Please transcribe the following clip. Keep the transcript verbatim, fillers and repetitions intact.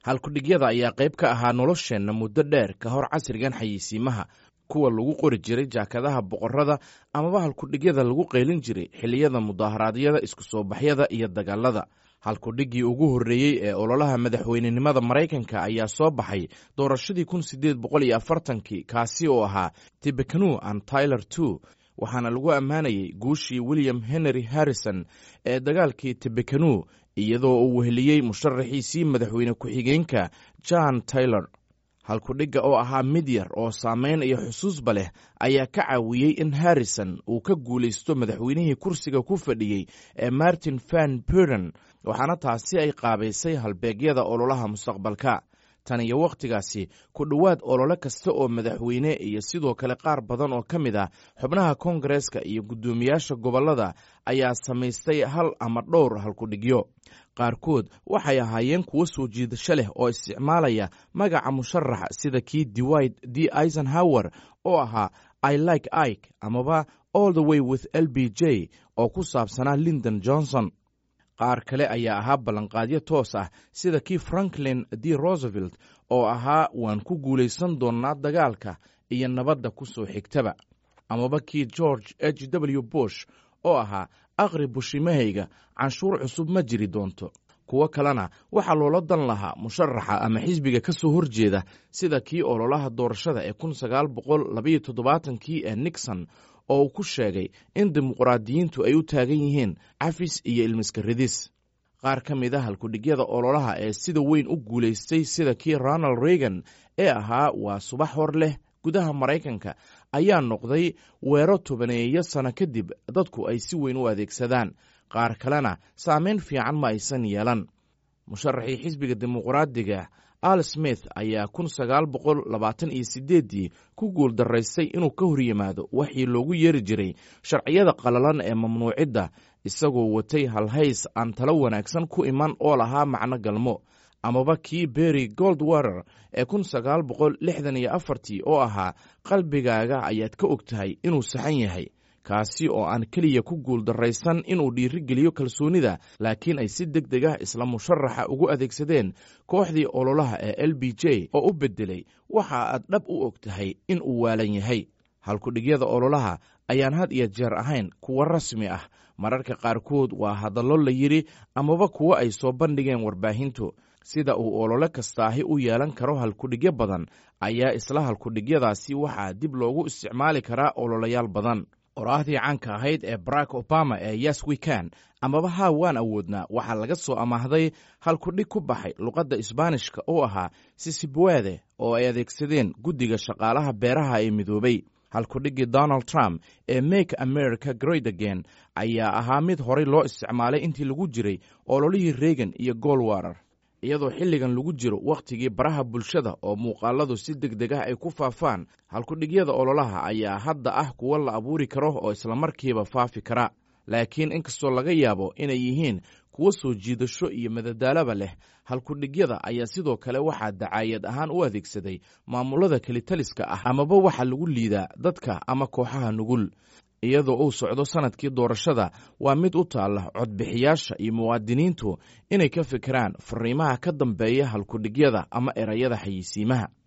halkudhigyada ayaa qayb ka ahaa nolosheenna muddo dheer ka hor casrigan xayeysiimaha kuwa lagu qori jiray jaakadaha boqorada amaba halkudhigyada lagu qaylin jiray xilliyada mudaharaadyada isku soo baxyada iyo dagaalada. halkudhiggii ugu horreeyey ee ololaha madaxweynenimada maraykanka ayaa soo baxay doorashadii kun sideed boqol iyo afartankii kaasi oo ahaa tippecanoe and tyler two, waxaana lagu ammaanayey guushii william henry harrison ee dagaalkii tippecanoe iyadoo uu weheliyey musharaxiisii madaxweyne ku-xigeenka john taylor. halkudhigga oo ahaa mid yar oo saamayn iyo xusuusba leh ayaa ka caawiyey in harrison uu ka guulaysto madaxweynihii kursiga ku fadhiyey ee martin van buren, waxaana taasi ay qaabaysay halbeegyada ololaha mustaqbalka. tan iyo wakhtigaasi ku dhowaad olole kasta oo madaxweyne iyo sidoo kale qaar badan oo ka mid ah xubnaha koongareeska iyo guddoomiyaasha gobollada ayaa samaystay hal ama dhowr halkudhigyo. qaarkood waxay ahaayeen kuwo soo jiidasho leh oo isticmaalaya magaca musharaxa sida kii dwight d eisenhower oo ahaa I like Ike amaba all the way with L B J oo ku saabsanaa Lyndon Johnson. qaar kale ayaa ahaa ballanqaadyo toos ah sida kii franklin d roosevelt oo ahaa waan ku guulaysan doonnaa dagaalka iyo nabadda ku soo xigtaba, amaba kii george h w bush oo ahaa aqri bushimahayga canshuur cusub ma jiri doonto. kuwo kalena waxaa loola dan lahaa musharaxa ama xisbiga ka soo horjeeda sida kii ololaha doorashada ee kun sagaal boqol labayo toddobaatankii ee nixon oo uu ku sheegay in dimuqraadiyiintu ay u taagan yihiin cafis iyo ilmiskaridis. qaar ka mid a halkudhigyada ololaha ee sida weyn u guulaystay sida kii ronald reagan ee ahaa waa subax hor leh gudaha maraykanka ayaa noqday weero tobaneeyo sano kadib dadku ay si weyn u adeegsadaan. qaar kalena saamayn fiican ma aysan yeelan. musharaxii xisbiga dimuqraadiga al smith ayaa kun sagaal boqol labaatan iyo sideeddii ku guul daraystay inuu ka hor yimaado waxii loogu yeeri jiray sharciyada qalalan ee mamnuucidda, isagoo watay halhays aan talo wanaagsan ku iman oo lahaa macno galmo, amaba kii berry goldwater ee kun sagaal boqol lixdan iyo afartii oo ahaa qalbigaaga ayaad ka og tahay inuu saxan yahay, kaasi oo aan keliya ku guul darraysan inuu dhiirigeliyo kalsoonida laakiin ay si deg deg ah isla musharaxa ugu adeegsadeen kooxdii ololaha ee L B J oo u beddelay waxa aad dhab u og tahay in uu waalan yahay. halkudhigyada ololaha ayaan had iyo jeer ahayn kuwo rasmi ah, mararka qaarkood waa hadallo la yidhi amaba kuwo ay soo bandhigeen warbaahintu. sida uu olole kastaahi u yeelan karo halkudhigyo badan ayaa isla halkudhigyadaasi waxaa dib loogu isticmaali karaa ololayaal badan. qoraahdii caanka ahayd ee barack obama ee yes we can amaba haa waan awoodnaa waxaa laga soo amaahday halkudhig ku baxay luqadda isbaanishka oo ahaa sisibwede oo ay adeegsadeen guddiga shaqaalaha beeraha ee midoobay. halkudhiggii donald trump ee make america great again ayaa ahaa mid horay loo isticmaalay intii lagu jiray ololihii reagan iyo goldwater, iyadoo xilligan lagu jiro wakhtigii baraha bulshada oo muuqaaladu si deg deg ah ay ku faafaan. halkudhigyada ololaha ayaa hadda ah kuwo la abuuri karo oo islamarkiiba faafi kara, laakiin inkastoo laga yaabo inay yihiin kuwo soo jiidasho iyo madadaalaba leh, halkudhigyada ayaa sidoo kale waxaa dacaayad ahaan u adeegsaday maamulada kelitaliska ah amaba waxa lagu liidaa dadka ama kooxaha nugul. iyadoo uu socdo sanadkii doorashada waa mid u taalla codbixiyaasha iyo muwaadiniintu inay ka fikiraan fariimaha ka dambeeya halkudhigyada ama erayada xayeysiimaha.